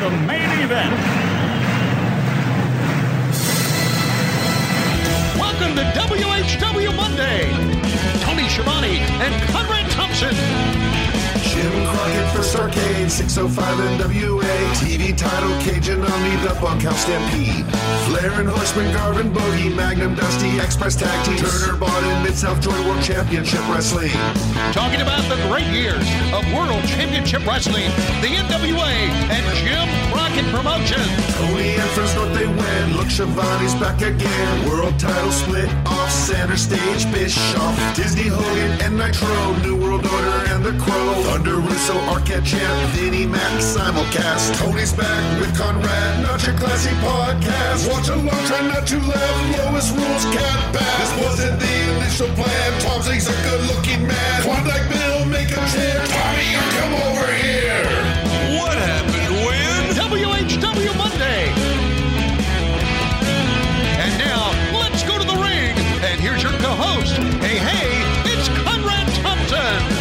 the main event. Welcome to WHW Monday. Tony Schiavone and Conrad Thompson. Jim Crockett, First Arcade, 605 NWA, TV title, Cajun Omni, the Bunkhouse Stampede, Flair and Horseman, Garvin, Bogey, Magnum, Dusty, Express Tag Team, Turner, Barton, Mid-South Joint World Championship Wrestling. Talking about the great years of World Championship Wrestling, the NWA, and Jim Crockett Promotions. Tony and First North, they win. Look, Schiavone's back again. World title split off, center stage, Bischoff, Disney, Hogan, and Nitro, New World Order, and The Crow, Thunder, Russo, Arquette Champ, Vinnie Mac, simulcast. Tony's back with Conrad, not your classy podcast. Watch along, try not to laugh. Lowest rules can't pass. This wasn't the initial plan. Tom Zigg's a good-looking man. Klondike Bill, make a chant. Tommy, you come over here. What happened when? WHW Monday. And now, let's go to the ring. And here's your co-host. Hey, it's Conrad Thompson.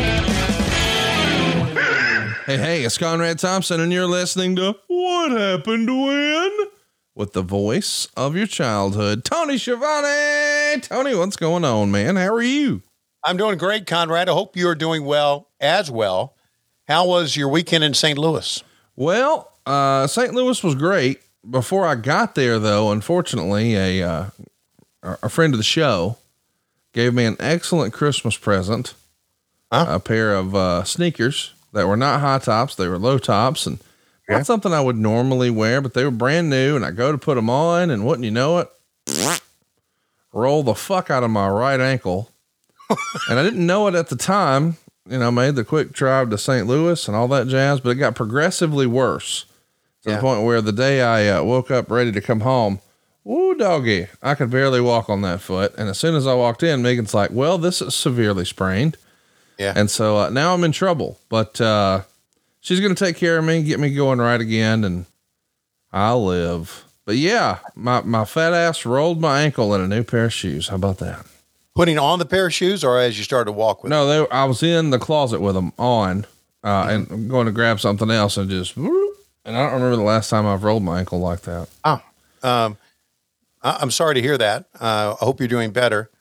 Hey, it's Conrad Thompson, and you're listening to What Happened When? With the voice of your childhood, Tony Schiavone. Tony, what's going on, man? How are you? I'm doing great, Conrad. I hope you're doing well as well. How was your weekend in St. Louis? Well, St. Louis was great. Before I got there, though, unfortunately, a friend of the show gave me an excellent Christmas present, a pair of sneakers that were not high tops. They were low tops, and not something I would normally wear, but they were brand new, and I go to put them on, and wouldn't you know it, roll the fuck out of my right ankle. And I didn't know it at the time, made the quick drive to St. Louis and all that jazz, but it got progressively worse to the point where the day I woke up ready to come home, woo doggy, I could barely walk on that foot. And as soon as I walked in, Megan's like, well, this is severely sprained. Yeah. And so now I'm in trouble, but she's going to take care of me, get me going right again, and I'll live. But yeah, my fat ass rolled my ankle in a new pair of shoes. How about that? Putting on the pair of shoes, or as you started to walk with them? No, I was in the closet with them on, and I'm going to grab something else and just, and I don't remember the last time I've rolled my ankle like that. Oh, I'm sorry to hear that. I hope you're doing better.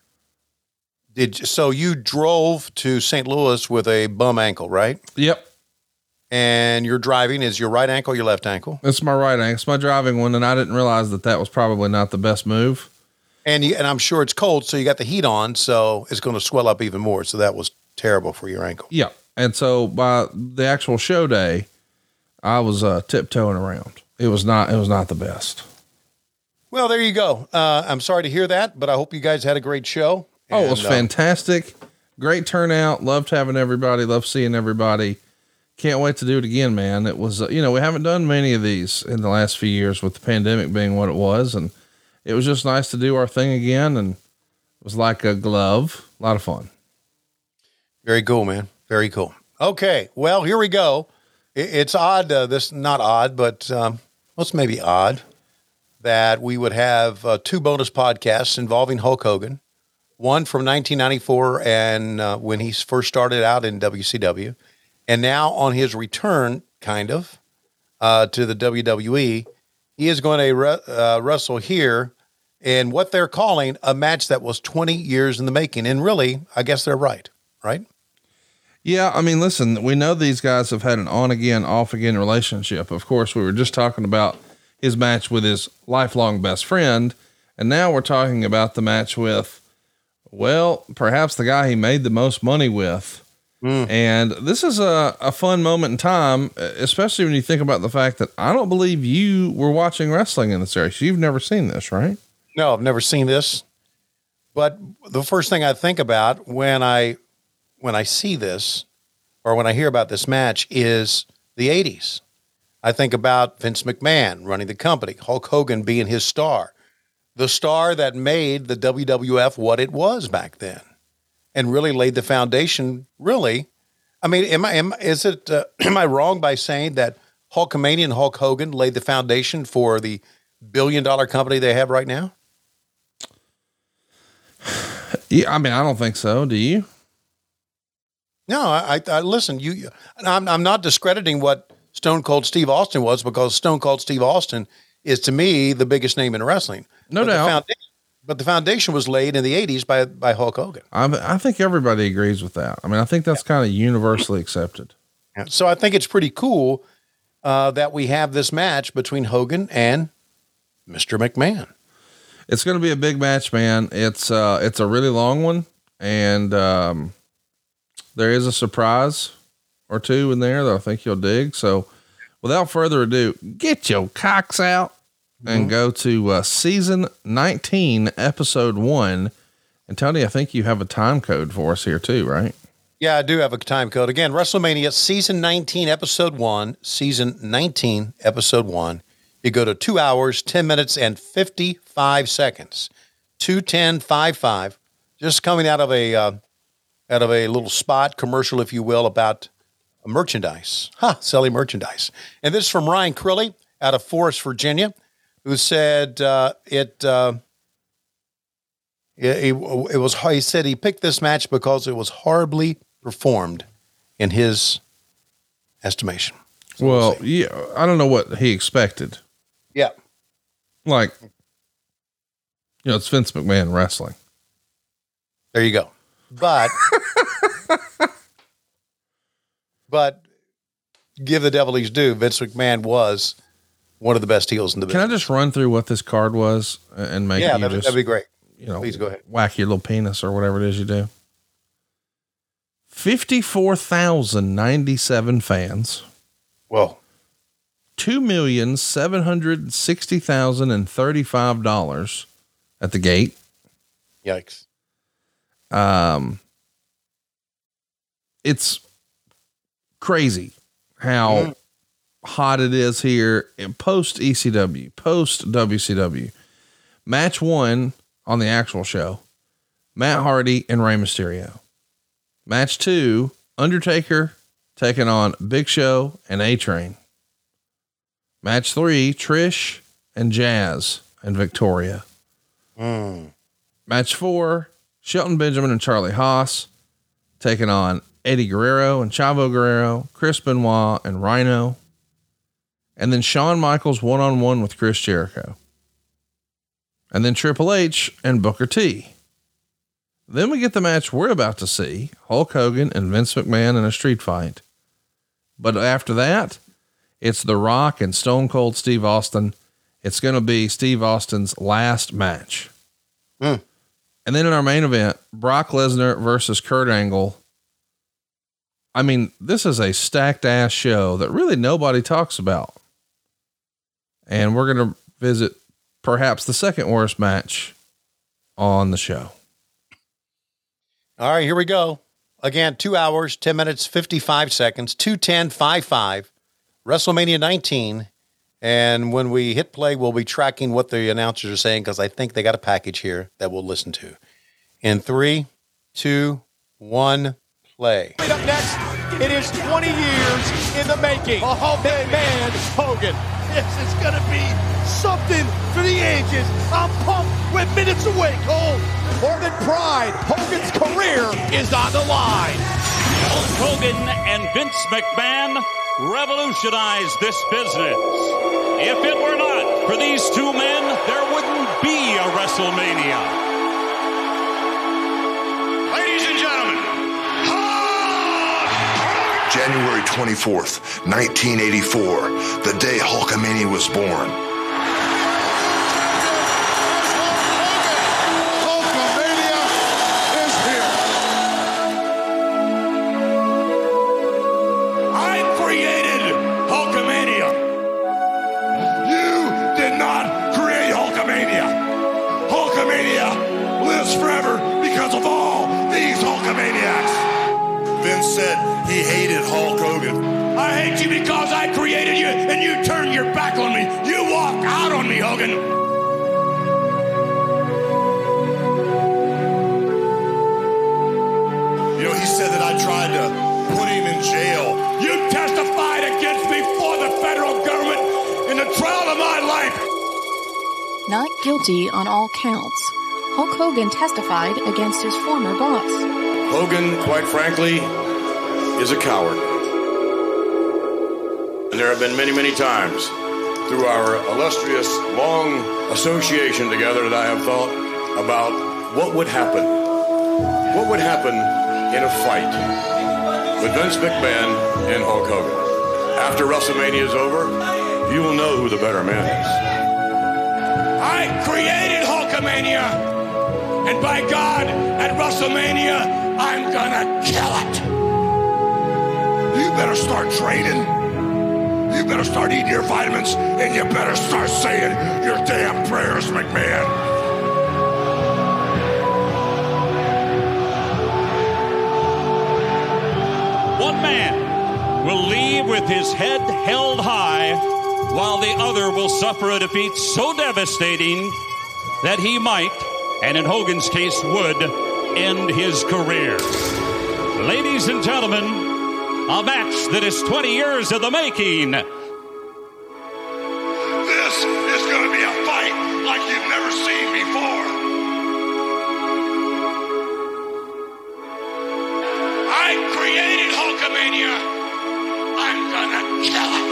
So you drove to St. Louis with a bum ankle, right? Yep. And you're driving is your right ankle, your left ankle? It's my right ankle. It's my driving one. And I didn't realize that was probably not the best move. And I'm sure it's cold. So you got the heat on, so it's going to swell up even more. So that was terrible for your ankle. Yeah. And so by the actual show day, I was tiptoeing around. It was not the best. Well, there you go. I'm sorry to hear that, but I hope you guys had a great show. Oh, it was fantastic. Great turnout. Loved having everybody. Loved seeing everybody. Can't wait to do it again, man. It was, we haven't done many of these in the last few years with the pandemic being what it was. And it was just nice to do our thing again. And it was like a glove. A lot of fun. Very cool, man. Very cool. Okay. Well, here we go. It's odd. Not odd, but it's maybe odd that we would have two bonus podcasts involving Hulk Hogan. One from 1994 and when he first started out in WCW, and now on his return, kind of, to the WWE, he is going to wrestle here in what they're calling a match that was 20 years in the making. And really, I guess they're right? Yeah, I mean, listen, we know these guys have had an on-again, off-again relationship. Of course, we were just talking about his match with his lifelong best friend, and now we're talking about the match with, well, perhaps the guy he made the most money with. And this is a fun moment in time, especially when you think about the fact that I don't believe you were watching wrestling in this era. You've never seen this, right? No, I've never seen this. But the first thing I think about when I see this, or when I hear about this match, is the 80s. I think about Vince McMahon running the company, Hulk Hogan being his star, the star that made the WWF what it was back then, and really laid the foundation. Really, I mean, am I wrong by saying that Hulkamania and Hulk Hogan laid the foundation for the billion-dollar company they have right now? Yeah, I mean, I don't think so. Do you? No, I listen. I'm not discrediting what Stone Cold Steve Austin was, because Stone Cold Steve Austin is, to me, the biggest name in wrestling. No doubt. But the foundation was laid in the 80s by Hulk Hogan. I think everybody agrees with that. I mean, I think that's kind of universally accepted. So I think it's pretty cool that we have this match between Hogan and Mr. McMahon. It's going to be a big match, man. It's a really long one, and there is a surprise or two in there that I think you'll dig. So without further ado, get your cocks out and go to season 19, episode 1. And Tony, I think you have a time code for us here too, right? Yeah, I do have a time code. Again, WrestleMania season 19, episode 1, season 19, episode 1. You go to 2 hours, 10 minutes, and 55 seconds. 2:10:55. Just coming out of a little spot commercial, if you will, about merchandise. Selling merchandise. And this is from Ryan Crilly out of Forest, Virginia, who said he said he picked this match because it was horribly performed in his estimation. So well, yeah, I don't know what he expected. Yeah. Like, it's Vince McMahon wrestling. There you go. But give the devil his due. Vince McMahon was one of the best heels in the business. Can I just run through what this card was and make that'd be great. Please go ahead. Whack your little penis or whatever it is you do. 54,097 fans. Whoa. $2,760,035 at the gate. Yikes. It's crazy how hot it is here in post ECW, post WCW. Match 1 on the actual show, Matt Hardy and Rey Mysterio. Match 2, Undertaker taking on Big Show and A-Train. Match 3, Trish and Jazz and Victoria. Match 4, Shelton Benjamin and Charlie Haas taking on Eddie Guerrero and Chavo Guerrero, Chris Benoit and Rhino. And then Shawn Michaels one-on-one with Chris Jericho. And then Triple H and Booker T. Then we get the match we're about to see, Hulk Hogan and Vince McMahon in a street fight. But after that, it's The Rock and Stone Cold Steve Austin. It's going to be Steve Austin's last match. And then in our main event, Brock Lesnar versus Kurt Angle. I mean, this is a stacked ass show that really nobody talks about. And we're going to visit perhaps the second worst match on the show. All right, here we go. Again, 2 hours, 10 minutes, 55 seconds, 2:10:55, WrestleMania 19. And when we hit play, we'll be tracking what the announcers are saying, because I think they got a package here that we'll listen to. In 3, 2, 1, play. Up next, it is 20 years in the making. Man Hogan. This is going to be something for the ages. I'm pumped. We're minutes away, Cole. More than pride, Hogan's career is on the line. Hulk Hogan and Vince McMahon revolutionized this business. If it were not for these two men, there wouldn't be a WrestleMania. Ladies and gentlemen, January 24th, 1984, the day Hulkamania was born. Hulkamania is here. I created Hulkamania. You did not create Hulkamania. Hulkamania lives forever because of all these Hulkamaniacs. Vince said he hated Hulk Hogan. I hate you because I created you and you turned your back on me. You walked out on me, Hogan. He said that I tried to put him in jail. You testified against me for the federal government in the trial of my life. Not guilty on all counts. Hulk Hogan testified against his former boss. Hogan, quite frankly, is a coward. And there have been many, many times through our illustrious, long association together that I have thought about what would happen. What would happen in a fight with Vince McMahon and Hulk Hogan? After WrestleMania is over, you will know who the better man is. I created Hulkamania, and by God, at WrestleMania, I'm gonna kill it. You better start training. You better start eating your vitamins, and you better start saying your damn prayers, McMahon. One man will leave with his head held high, while the other will suffer a defeat so devastating that he might, and in Hogan's case would, end his career. Ladies and gentlemen, a match that is 20 years in the making. This is going to be a fight like you've never seen before. I created Hulkamania. I'm going to kill it.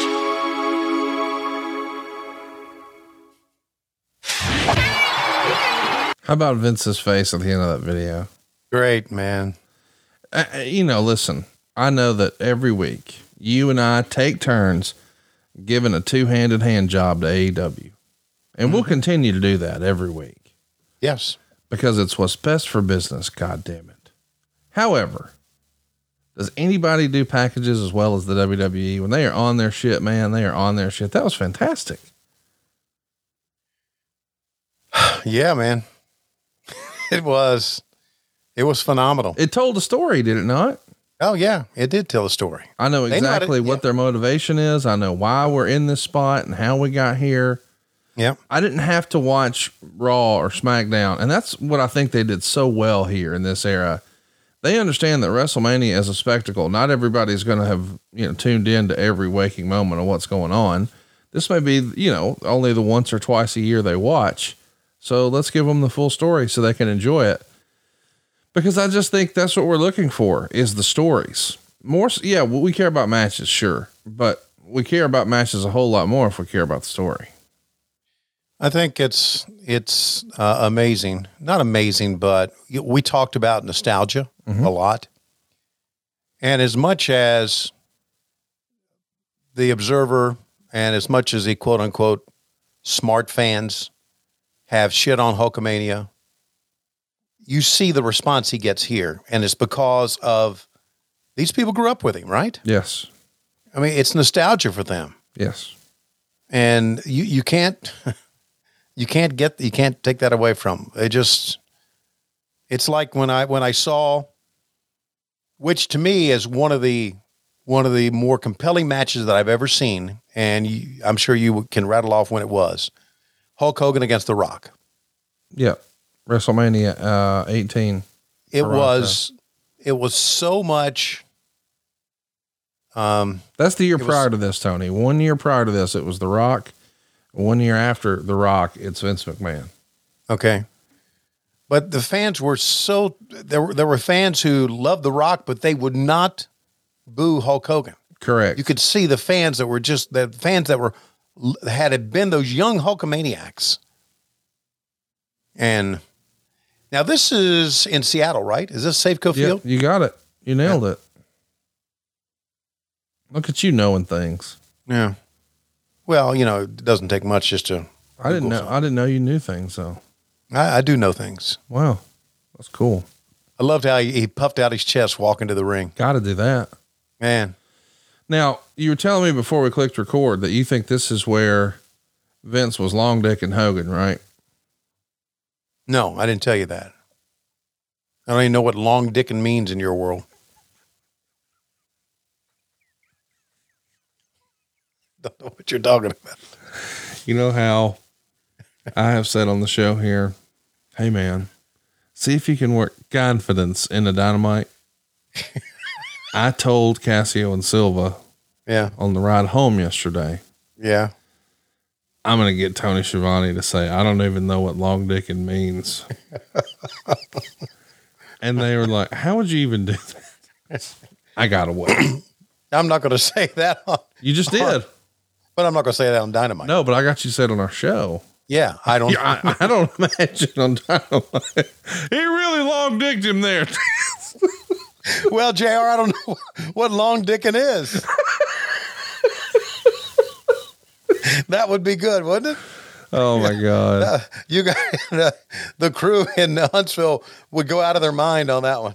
How about Vince's face at the end of that video? Great, man. Listen, I know that every week you and I take turns giving a two-handed hand job to AEW, and we'll continue to do that every week. Yes. Because it's what's best for business. God damn it. However, does anybody do packages as well as the WWE? When they are on their shit, man, they are on their shit. That was fantastic. Yeah, man. It was phenomenal. It told a story, did it not? Oh yeah, it did tell a story. I know exactly what their motivation is. I know why we're in this spot and how we got here. Yeah. I didn't have to watch Raw or SmackDown. And that's what I think they did so well here in this era. They understand that WrestleMania is a spectacle. Not everybody's going to have, tuned in to every waking moment of what's going on. This may be, only the once or twice a year they watch. So let's give them the full story so they can enjoy it. Because I just think that's what we're looking for is the stories. More, yeah, we care about matches, sure, but we care about matches a whole lot more if we care about the story. I think it's amazing. Not amazing, but we talked about nostalgia a lot. And as much as the Observer and as much as the quote unquote smart fans have shit on Hulkamania, you see the response he gets here. And it's because of these people grew up with him, right? Yes. I mean, it's nostalgia for them. Yes. And you can't, you can't take that away from them. It's like when I saw, which to me is one of the more compelling matches that I've ever seen. And I'm sure you can rattle off when it was. Hulk Hogan against The Rock. Yeah. WrestleMania 18. It was so much. That's the year prior to this, Tony. 1 year prior to this, it was The Rock. 1 year after The Rock, it's Vince McMahon. Okay. But the fans were there were fans who loved The Rock, but they would not boo Hulk Hogan. Correct. You could see the fans that were had been those young Hulkamaniacs. And now this is in Seattle, right? Is this Safeco Field? You got it. You nailed it. Look at you knowing things. Yeah. Well, it doesn't take much just to. I didn't know you knew things though. I do know things. Wow. That's cool. I loved how he puffed out his chest walking to the ring. Got to do that. Man. Now, you were telling me before we clicked record that you think this is where Vince was long dicking Hogan, right? No, I didn't tell you that. I don't even know what long dicking means in your world. Don't know what you're talking about. You know how I have said on the show here, hey man, see if you can work confidence into Dynamite. I told Cassio and Silva on the ride home yesterday. Yeah. I'm going to get Tony Schiavone to say, I don't even know what long dicking means. And they were like, how would you even do that? I got to wait. I'm not going to say that You just did. But I'm not going to say that on Dynamite. No, but I got you said on our show. Yeah, I don't. I don't imagine on Dynamite. He really long dicked him there. Well, JR, I don't know what long dicking is. That would be good, wouldn't it? Oh my God. You guys, the crew in Huntsville would go out of their mind on that one.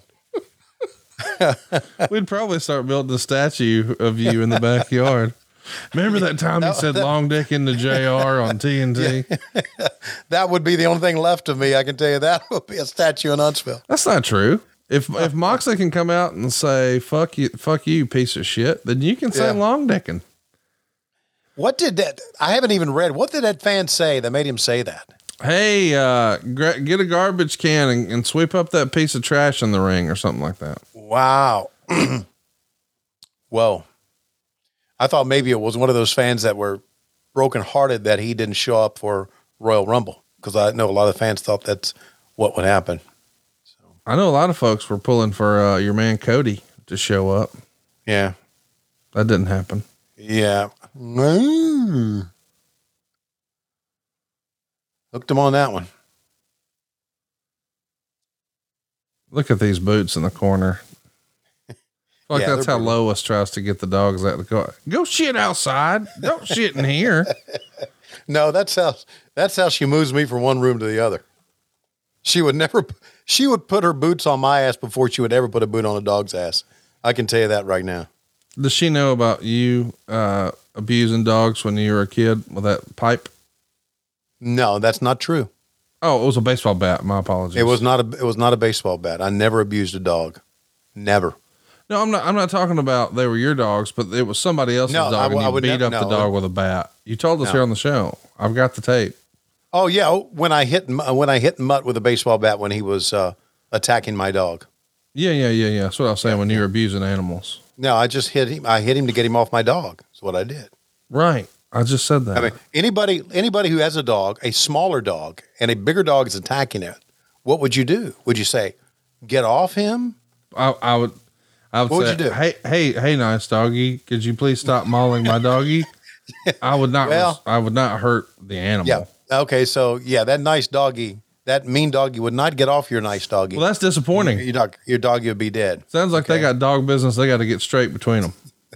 We'd probably start building a statue of you in the backyard. Remember that time you said long dick into JR on TNT? Yeah. That would be the only thing left of me. I can tell you that would be a statue in Huntsville. That's not true. If Moxley can come out and say, fuck you, piece of shit, then you can say long dicking. What did that, I haven't even read, what did that fan say that made him say that? Hey, get a garbage can and sweep up that piece of trash in the ring or something like that. Wow. Whoa. I thought maybe it was one of those fans that were brokenhearted that he didn't show up for Royal Rumble, because I know a lot of fans thought that's what would happen. So I know a lot of folks were pulling for your man Cody to show up. Yeah. That didn't happen. Yeah. Hooked him on that one. Look at these boots in the corner. Like that's how Lois tries to get the dogs out of the car. Go shit outside. Don't shit in here. No, that's how she moves me from one room to the other. She would put her boots on my ass before she would ever put a boot on a dog's ass. I can tell you that right now. Does she know about you abusing dogs when you were a kid with that pipe? No, that's not true. Oh, it was a baseball bat. My apologies. It was not a baseball bat. I never abused a dog. Never. No, I'm not talking about they were your dogs, but it was somebody else's dog, and you beat up the dog with a bat. You told us here on the show. I've got the tape. Oh yeah, when I hit Mutt with a baseball bat when he was attacking my dog. Yeah. That's what I was saying when you were abusing animals. No, I just hit him. I hit him to get him off my dog. That's what I did. Right. I just said that. I mean, anybody who has a dog, a smaller dog, and a bigger dog is attacking it, what would you do? Would you say, get off him? I would what say, would you do? Hey, nice doggy. Could you please stop mauling my doggy? I would not hurt the animal. Yeah. Okay. So yeah, that nice doggy, that mean doggy would not get off your nice doggy. Well, that's disappointing. Your doggy would be dead. Sounds like they got dog business. They got to get straight between them.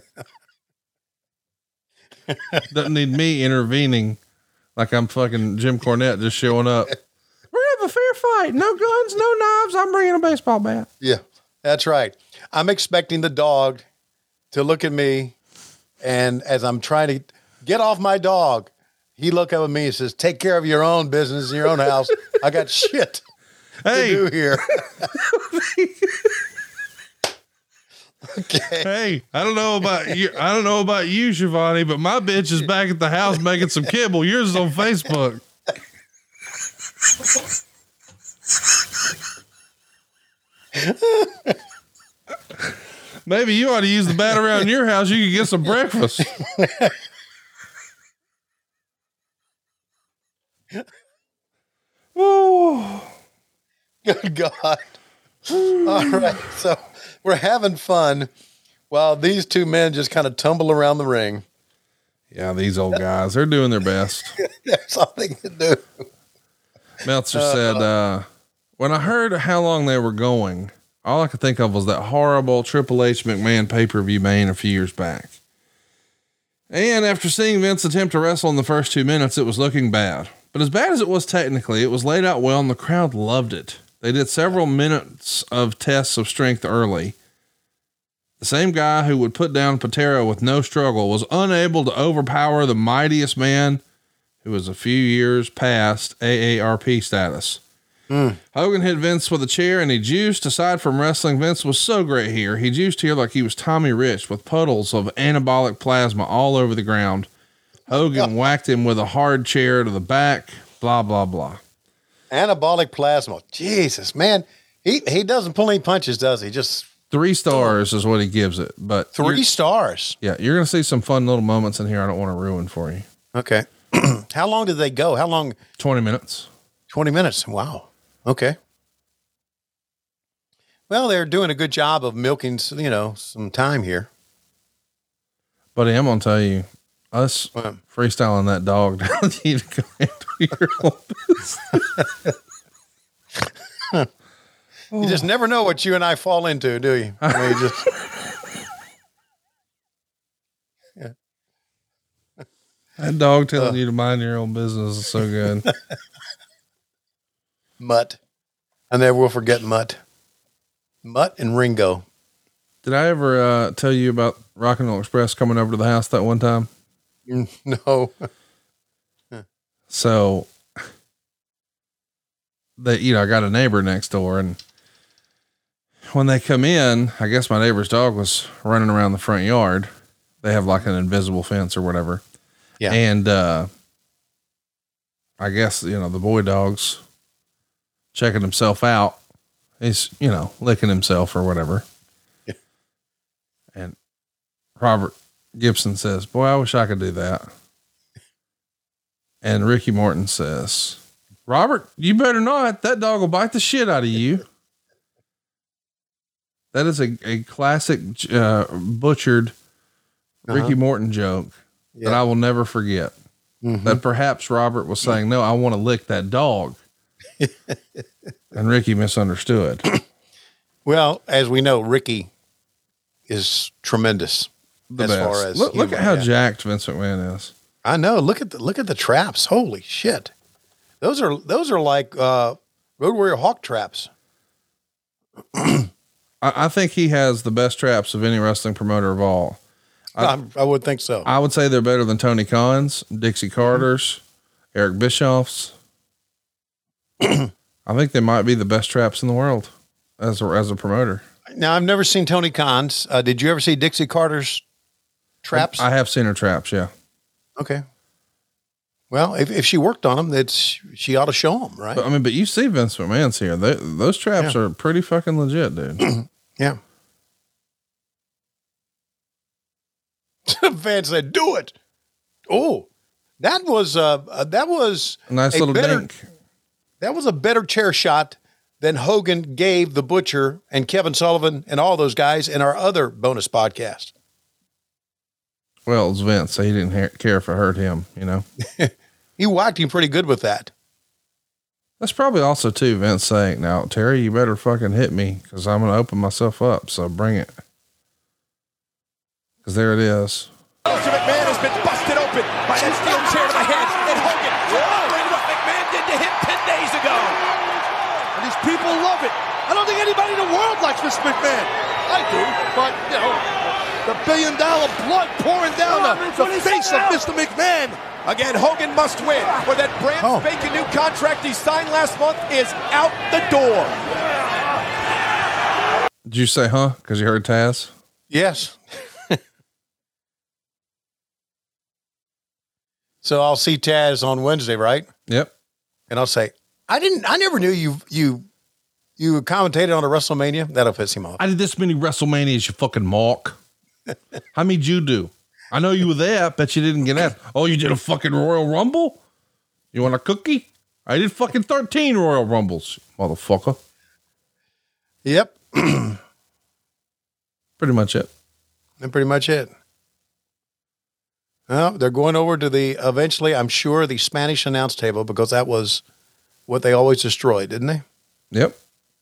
Doesn't need me intervening like I'm fucking Jim Cornette just showing up. We're gonna have a fair fight. No guns, no knives. I'm bringing a baseball bat. Yeah, that's right. I'm expecting the dog to look at me, and as I'm trying to get off my dog, he look up at me and says, "Take care of your own business in your own house. I got shit to do here." Okay. Hey, I don't know about you, Shivani, but my bitch is back at the house making some kibble. Yours is on Facebook. Maybe you ought to use the bat around your house. You could get some breakfast. Woo. Good God. All right. So we're having fun while these two men just kind of tumble around the ring. Yeah, these old guys, they're doing their best. There's all they can do. Meltzer said, when I heard how long they were going, all I could think of was that horrible Triple H McMahon pay-per-view main a few years back. And after seeing Vince attempt to wrestle in the first 2 minutes, it was looking bad. But as bad as it was technically, it was laid out well and the crowd loved it. They did several minutes of tests of strength early. The same guy who would put down Patera with no struggle was unable to overpower the mightiest man who was a few years past AARP status. Hogan hit Vince with a chair and he juiced. Aside from wrestling, Vince was so great here. He juiced here like he was Tommy Rich with puddles of anabolic plasma all over the ground. Hogan whacked him with a hard chair to the back, blah, blah, blah. Anabolic plasma. Jesus, man. He doesn't pull any punches, does he? Just 3 stars is what he gives it. But 3 stars. Yeah. You're going to see some fun little moments in here. I don't want to ruin for you. Okay. How long did they go? How long? 20 minutes. 20 minutes. Wow. Okay. Well, they're doing a good job of milking, some time here. Buddy, I'm going to tell you, us freestyling that dog down, you to go handle your own business. You just never know what you and I fall into, do you? I mean, just that dog telling you to mind your own business is so good. Mutt. I never will forget Mutt. Mutt and Ringo. Did I ever tell you about Rock and Roll Express coming over to the house that one time? No. So I got a neighbor next door, and when they come in, I guess my neighbor's dog was running around the front yard. They have like an invisible fence or whatever. Yeah. And, I guess, the boy dog's checking himself out. He's, licking himself or whatever. Yeah. And Robert Gibson says, "Boy, I wish I could do that." And Ricky Morton says, "Robert, you better not. That dog will bite the shit out of you." That is a classic, butchered Ricky Morton joke that I will never forget. Mm-hmm. That perhaps Robert was saying, "No, I want to lick that dog." And Ricky misunderstood. Well, as we know, Ricky is tremendous. Far as look at how jacked Vince McMahon is. I know. Look at the traps. Holy shit. Those are like, Road Warrior Hawk traps. I think he has the best traps of any wrestling promoter of all. I would think so. I would say they're better than Tony Khan's, Dixie Carter's, Eric Bischoff's. I think they might be the best traps in the world as a promoter. Now, I've never seen Tony Khan's. Did you ever see Dixie Carter's traps? I have seen her traps. Yeah. Okay. Well, if she worked on them, she ought to show them, right? But you see Vince McMahon's here. Those traps are pretty fucking legit, dude. Yeah. Van said, "Do it." Oh, that was a nice little dink. That was a better chair shot than Hogan gave the Butcher and Kevin Sullivan and all those guys in our other bonus podcast. Well, it was Vince, so he didn't care if it hurt him, He whacked him pretty good with that. That's probably also too Vince saying, "Now, Terry, you better fucking hit me because I'm going to open myself up. So bring it." Because there it is. Mr. McMahon has been busted open by that steel chair to the head, and Hogan doing what McMahon did to him 10 days ago. And these people love it. I don't think anybody in the world likes Mr. McMahon. I do, but the $1 billion blood pouring down the face of Mr. McMahon. Again, Hogan must win, or that brand spanking new contract he signed last month is out the door. Did you say, huh? Because you heard Taz? Yes. So I'll see Taz on Wednesday, right? Yep. And I'll say, I never knew you commentated on a WrestleMania. That'll piss him off. I did this many WrestleManias, you fucking mark. How many did you do? I know you were there. Bet you didn't get asked. Oh, you did a fucking Royal Rumble? You want a cookie? I did fucking 13 Royal Rumbles, motherfucker. Yep. Pretty much it. That's pretty much it. Well, they're going over to eventually, I'm sure, the Spanish announce table, because that was what they always destroyed, didn't they? Yep.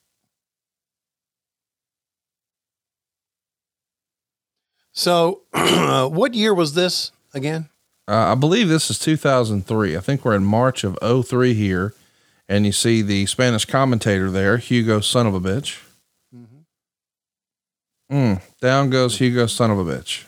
So, what year was this again? I believe this is 2003. I think we're in March of 03 here. And you see the Spanish commentator there, Hugo son of a bitch. Down goes Hugo son of a bitch.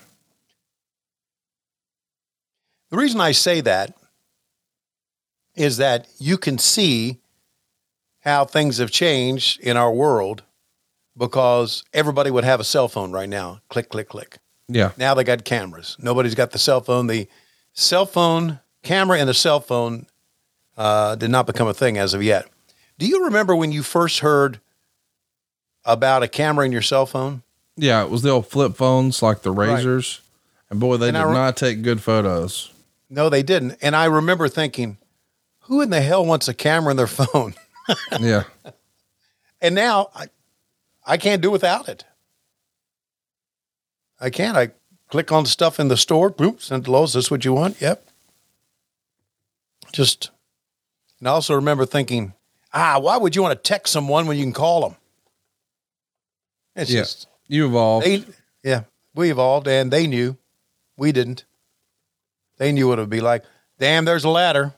The reason I say that is that you can see how things have changed in our world, because everybody would have a cell phone right now. Click, click, click. Yeah. Now they got cameras. Nobody's got the cell phone. The cell phone camera and the cell phone did not become a thing as of yet. Do you remember when you first heard about a camera in your cell phone? Yeah, it was the old flip phones, like the Razors. Right. And boy, they did not take good photos. No, they didn't. And I remember thinking, who in the hell wants a camera in their phone? Yeah. And now I can't do without it. I can't. Click on stuff in the store. Boom, send to Lowe's. Is this what you want? Yep. And I also remember thinking, why would you want to text someone when you can call them? It's just, you evolved. We evolved, and they knew. We didn't. They knew what it would be like. Damn, there's a ladder.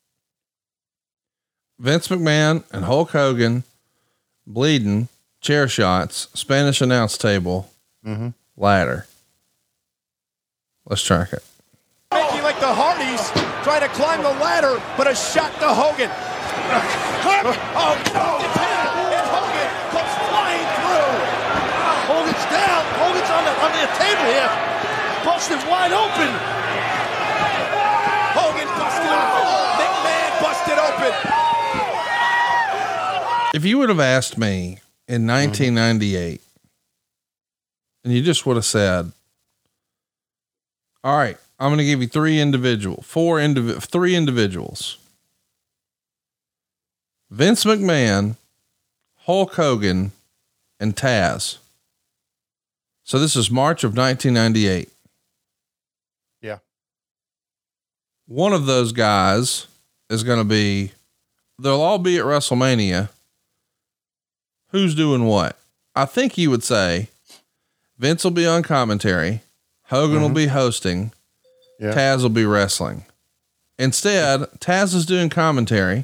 Vince McMahon and Hulk Hogan bleeding, chair shots, Spanish announce table, ladder. Let's track it. Making like the Hardys, trying to climb the ladder, but a shot to Hogan. Oh, no. And Hogan comes flying through. Hogan's down. Hogan's on the table here. Busted wide open. Hogan busted open. McMahon busted open. If you would have asked me in 1998 and you just would have said, all right, I'm going to give you three individuals. Vince McMahon, Hulk Hogan, and Taz. So this is March of 1998. Yeah. One of those guys is going to be, they'll all be at WrestleMania. Who's doing what? I think you would say Vince will be on commentary. Hogan will be hosting. Yeah. Taz will be wrestling. Instead, Taz is doing commentary.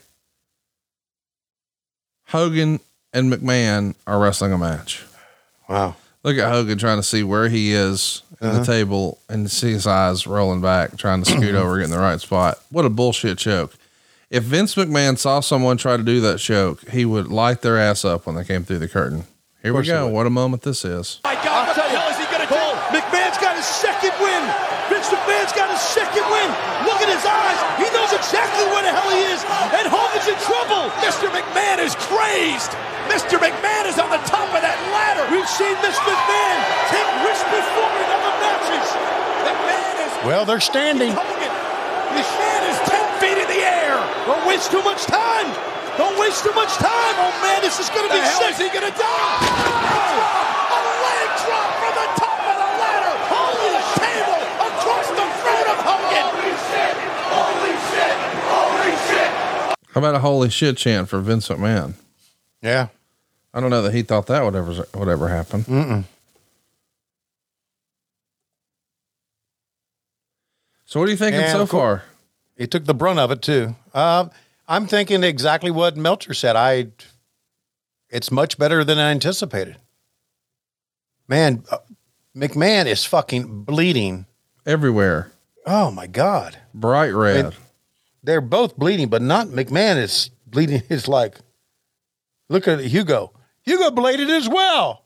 Hogan and McMahon are wrestling a match. Wow. Look at Hogan trying to see where he is in the table and see his eyes rolling back, trying to scoot over, get in the right spot. What a bullshit choke. If Vince McMahon saw someone try to do that choke, he would light their ass up when they came through the curtain. Here we go. What a moment this is. My God, what the hell is he going to do? McMahon's got his second win. Vince McMahon's got his second win. Look at his eyes. He knows exactly where the hell he is. And Hogan's in trouble. Mr. McMahon is crazed. Mr. McMahon is on the top of that ladder. We've seen Mr. McMahon take risks before in other matches. McMahon is... Well, they're standing. Hogan. McMahon is 10 feet in the air. Don't waste too much time. Don't waste too much time. Oh, man, this is going to be sick. What the hell is he going to do? A leg drop from the top of the ladder. Holy table across the throat of Hogan. Holy shit. Holy shit. Holy shit. How about a holy shit chant for Vince McMahon? Yeah. I don't know that he thought that would ever happen. So what are you thinking so far? He took the brunt of it too. I'm thinking exactly what Meltzer said. It's much better than I anticipated. Man, McMahon is fucking bleeding Everywhere. Oh my God. Bright red. They're both bleeding, but not McMahon is bleeding. It's like, look at Hugo. Hugo bladed as well.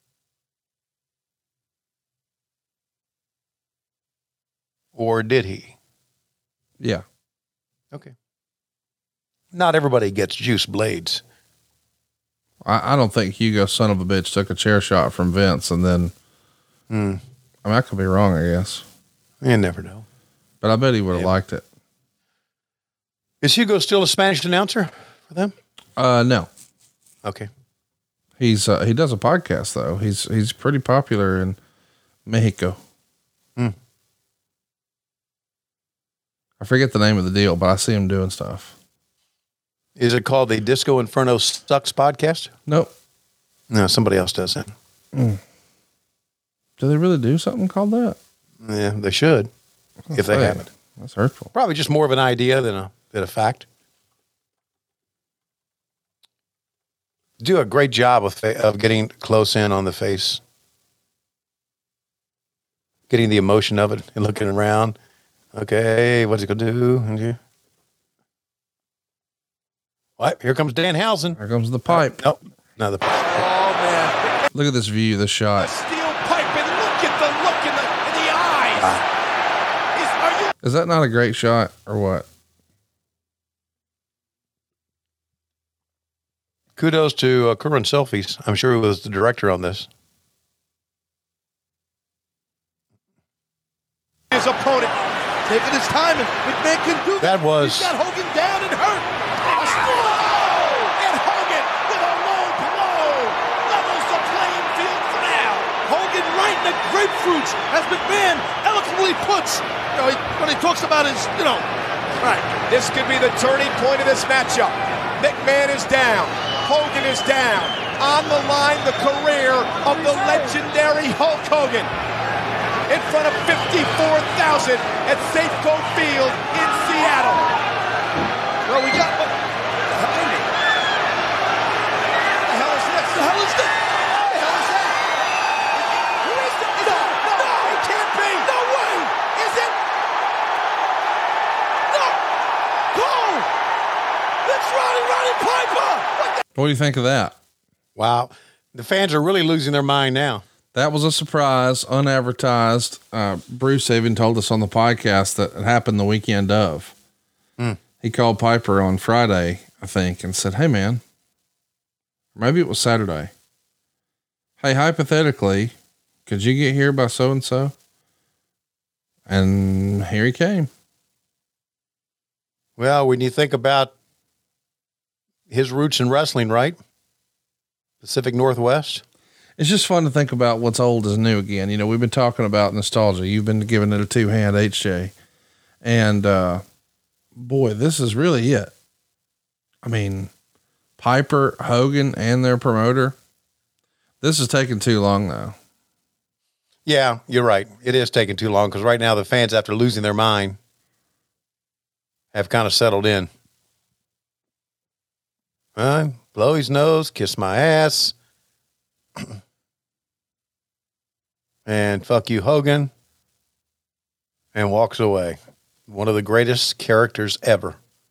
Or did he? Yeah. Okay. Not everybody gets juice blades. I don't think Hugo, son of a bitch, took a chair shot from Vince and then, I mean, I could be wrong, I guess. You never know. But I bet he would have liked it. Is Hugo still a Spanish announcer for them? No. Okay. He does a podcast though. He's pretty popular in Mexico. I forget the name of the deal, but I see him doing stuff. Is it called the Disco Inferno Sucks podcast? Nope. No, somebody else does it. Do they really do something called that? Yeah, they should. If they haven't. That's hurtful. Probably just more of an idea than a fact. Do a great job of getting close in on the face. Getting the emotion of it and looking around. Okay, what's he going to do? What? Here comes Danhausen. Here comes the pipe. Nope. No, the pipe. Oh, man. Look at this view, this shot. A steel pipe, and look at the look in the eyes. Is that not a great shot or what? Kudos to Current Selfies. I'm sure he was the director on this. His opponent taking his time, and McMahon can do that. He's got Hogan down and hurt. A steel, and Hogan with a low blow levels the playing field for now. Hogan right in the grapefruits, as McMahon eloquently puts. When he talks about his, Right. This could be the turning point of this matchup. McMahon is down. Hogan is down. On the line, the career of the legendary Hulk Hogan. In front of 54,000 at Safeco Field in Seattle. Well, we got. What the hell is this? The hell is this? What the hell is that? Who is that? No, it can't be. No way. Is it? No. Cole. It's Roddy Piper. What do you think of that? Wow. The fans are really losing their mind now. That was a surprise, unadvertised. Bruce even told us on the podcast that it happened the weekend of. He called Piper on Friday, I think, and said, "Hey man, maybe it was Saturday. Hey, hypothetically, could you get here by so-and-so?" And here he came. Well, when you think about his roots in wrestling, right? Pacific Northwest. It's just fun to think about what's old is new again. We've been talking about nostalgia. You've been giving it a 2-hand, HJ. And, boy, this is really it. I mean, Piper, Hogan, and their promoter. This is taking too long though. Yeah, you're right. It is taking too long because right now the fans, after losing their mind, have kind of settled in. Blow his nose, kiss my ass. And fuck you, Hogan, and walks away. One of the greatest characters ever.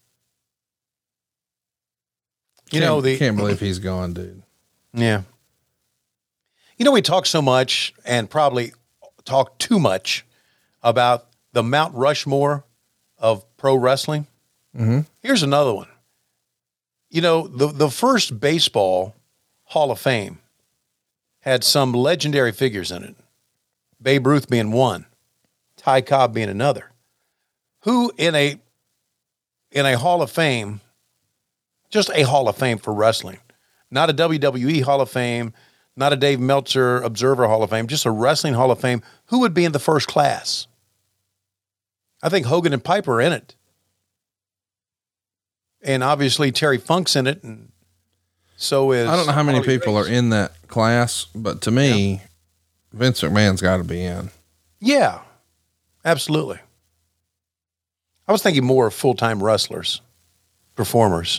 Can't believe he's gone, dude. Yeah. We talk so much and probably talk too much about the Mount Rushmore of pro wrestling. Mm-hmm. Here's another one. The first baseball Hall of Fame had some legendary figures in it. Babe Ruth being one, Ty Cobb being another. Who in a Hall of Fame, just a Hall of Fame for wrestling, not a WWE Hall of Fame, not a Dave Meltzer Observer Hall of Fame, just a wrestling Hall of Fame, who would be in the first class? I think Hogan and Piper are in it. And obviously Terry Funk's in it, and so is. I don't know how many people are in that class, but to me, Vince McMahon's got to be in. Yeah, absolutely. I was thinking more of full-time wrestlers, performers.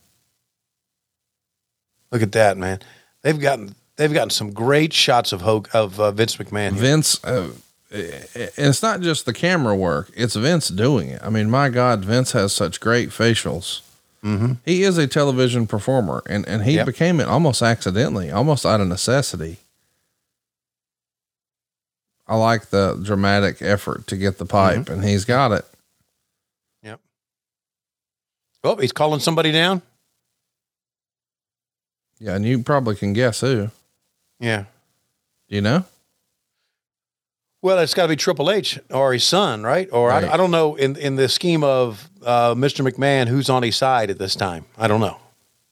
Look at that, man. They've gotten some great shots of Vince McMahon. Vince, it's not just the camera work; it's Vince doing it. I mean, my God, Vince has such great facials. Mm-hmm. He is a television performer, and he became it almost accidentally, almost out of necessity. I like the dramatic effort to get the pipe, and he's got it. Yep. Oh, he's calling somebody down. Yeah, and you probably can guess who. Yeah. Do you know? Well, it's got to be Triple H or his son, right? Or right. I don't know in the scheme of Mr. McMahon, who's on his side at this time. I don't know.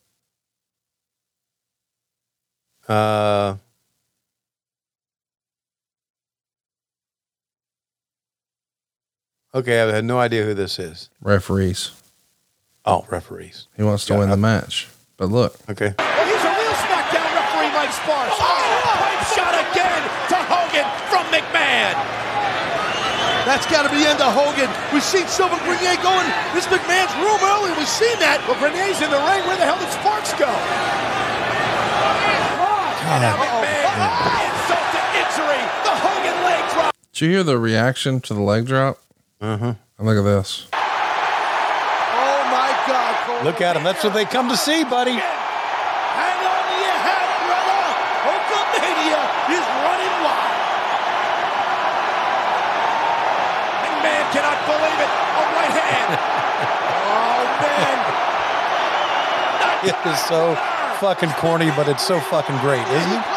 Okay, I had no idea who this is. Referees. Oh, referees. He wants to win the match. But look. Okay. Oh, he's a real SmackDown referee, Mike Sparks. Pipe shot again to Hogan from McMahon. That's got to be into Hogan. We've seen Silver Grenier go in this McMahon's room early. We've seen that. Well, Grenier's in the ring. Where the hell did Sparks go? Insult to injury. The Hogan leg drop. Did you hear the reaction to the leg drop? Uh-huh. And look at this. Oh my God. Cole. Look at him. That's what they come to see, buddy. Hang on to your hat, brother. Hulkamania is running wild. McMahon cannot believe it. A right hand. Oh, man. It is so fucking corny, but it's so fucking great, isn't it?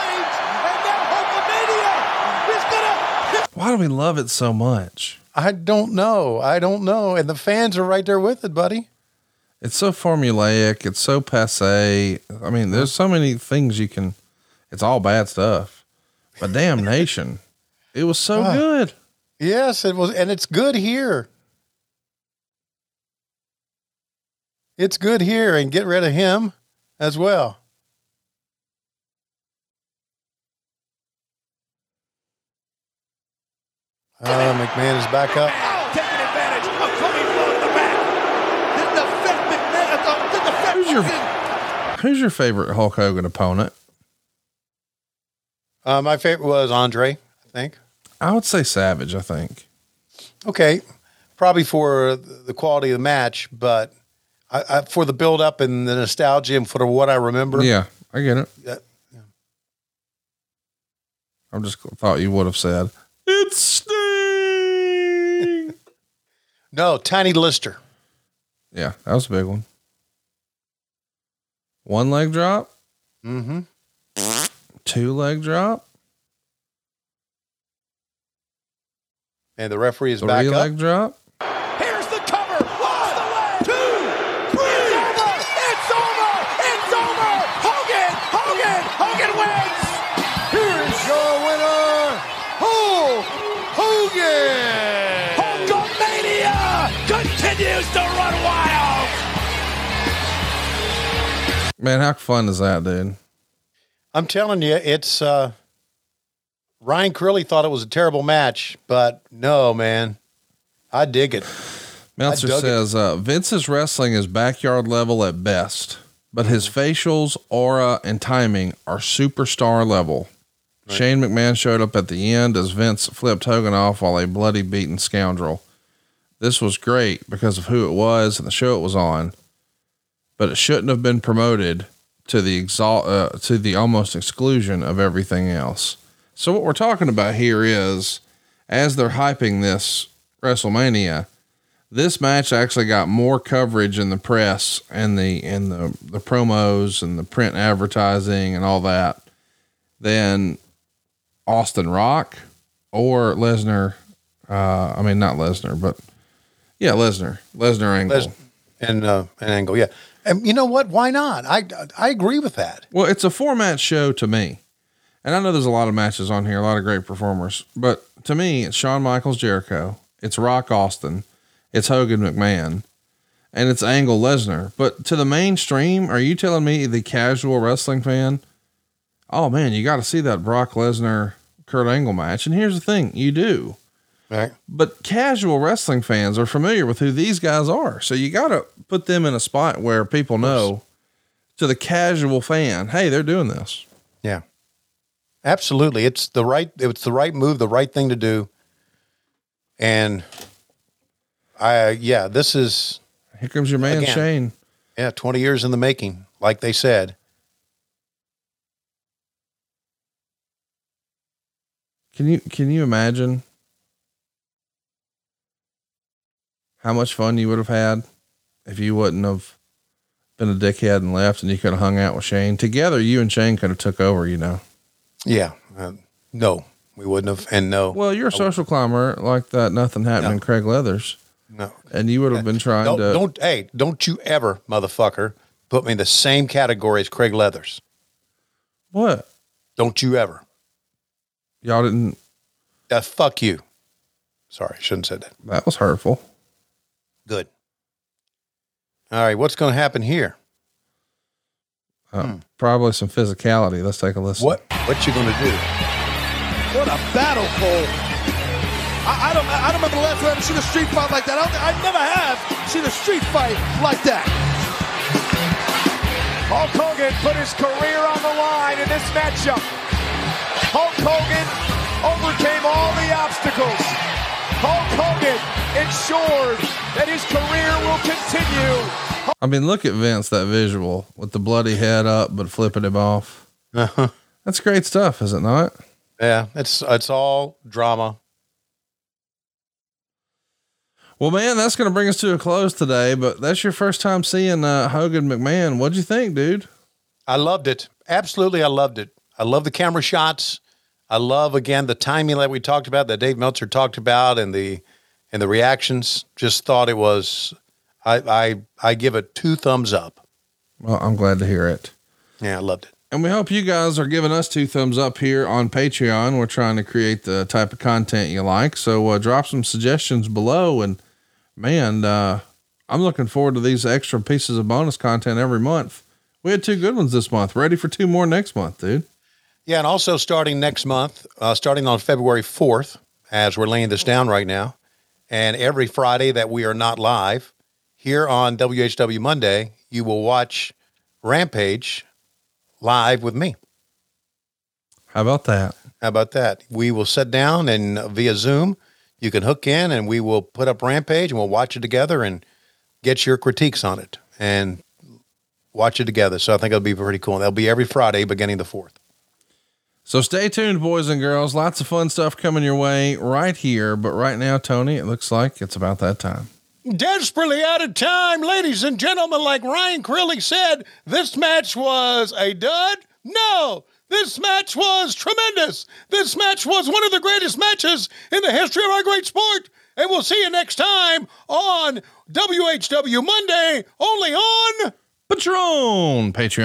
Why do we love it so much? I don't know. And the fans are right there with it, buddy. It's so formulaic. It's so passe. I mean, there's so many things it's all bad stuff, but damn nation. It was so good. Yes, it was. And it's good here. It's good here, and get rid of him as well. McMahon is back up. Taking advantage of coming from the back. Who's your favorite Hulk Hogan opponent? My favorite was Andre, I think. I would say Savage, I think. Okay. Probably for the quality of the match, but I for the build up and the nostalgia and for what I remember. Yeah, I get it. Yeah. I just thought you would have said, it's Sting. No, Tiny Lister. Yeah, that was a big one. One leg drop. Mm-hmm. 2 leg drop. And the referee is 3 back up. leg drop. Here's the cover. 1, 2, 3. It's over. It's over. Hogan wins. Here's your winner, Hulk Hogan. Hulkamania continues to run wild. Man, how fun is that, dude? I'm telling you, it's Ryan Curley thought it was a terrible match, but no, man. I dig it. Meltzer says, Vince's wrestling is backyard level at best, but his facials, aura, and timing are superstar level. Right. Shane McMahon showed up at the end as Vince flipped Hogan off while a bloody beaten scoundrel. This was great because of who it was and the show it was on, but it shouldn't have been promoted to the almost exclusion of everything else. So what we're talking about here is, as they're hyping this WrestleMania, this match actually got more coverage in the press and the promos and the print advertising and all that than Austin Rock or Lesnar. Not Lesnar, but yeah, Lesnar Angle. And Angle. Yeah. And you know what? Why not? I agree with that. Well, it's a 4-match show to me. And I know there's a lot of matches on here, a lot of great performers, but to me, it's Shawn Michaels Jericho, it's Rock Austin, it's Hogan McMahon, and it's Angle Lesnar. But to the mainstream, are you telling me the casual wrestling fan, oh man, you got to see that Brock Lesnar Kurt Angle match? And here's the thing, you do. Right. But casual wrestling fans are familiar with who these guys are. So you got to put them in a spot where people know, to the casual fan, hey, they're doing this. Yeah, absolutely. It's the right move, the right thing to do. And this is, here comes your man, again, Shane. Yeah. 20 years in the making, like they said. Can you imagine how much fun you would have had if you wouldn't have been a dickhead and left and you could have hung out with Shane together? You and Shane could have took over, Yeah. No, we wouldn't have. And no. Well, you're a social climber like that. Nothing happened in Craig Leathers. No. And you would have been trying to. Don't you ever, motherfucker, put me in the same category as Craig Leathers. What? Don't you ever. Y'all didn't. Fuck you. Sorry. Shouldn't have said that. That was hurtful. Good. All right. What's going to happen here? Probably some physicality. Let's take a listen. What you going to do? What a battle, Cole. I don't remember the last time I ever seen a street fight like that. I never have seen a street fight like that. Hulk Hogan put his career on the line in this matchup. Hulk Hogan overcame all the obstacles. Hulk Hogan ensured that his career will continue. I mean, look at Vince, that visual with the bloody head up, but flipping him off. Uh-huh. That's great stuff, is it not? Yeah, it's all drama. Well, man, that's going to bring us to a close today, but that's your first time seeing Hogan McMahon. What'd you think, dude? I loved it. Absolutely. I loved it. I love the camera shots. I love, again, the timing that we talked about, that Dave Meltzer talked about, and the reactions. Just thought it was, I give it 2 thumbs up. Well, I'm glad to hear it. Yeah, I loved it. And we hope you guys are giving us 2 thumbs up here on Patreon. We're trying to create the type of content you like. So drop some suggestions below. And man, I'm looking forward to these extra pieces of bonus content every month. We had 2 good ones this month. Ready for 2 more next month, dude. Yeah. And also starting next month, starting on February 4th, as we're laying this down right now, and every Friday that we are not live here on WHW Monday, you will watch Rampage live with me. How about that? How about that? We will sit down and via Zoom, you can hook in and we will put up Rampage and we'll watch it together and get your critiques on it and watch it together. So I think it'll be pretty cool. That'll be every Friday beginning the 4th. So stay tuned, boys and girls. Lots of fun stuff coming your way right here. But right now, Tony, it looks like it's about that time. Desperately out of time, ladies and gentlemen. Like Ryan Crilly said, this match was a dud. No, this match was tremendous. This match was one of the greatest matches in the history of our great sport. And we'll see you next time on WHW Monday, only on Patreon.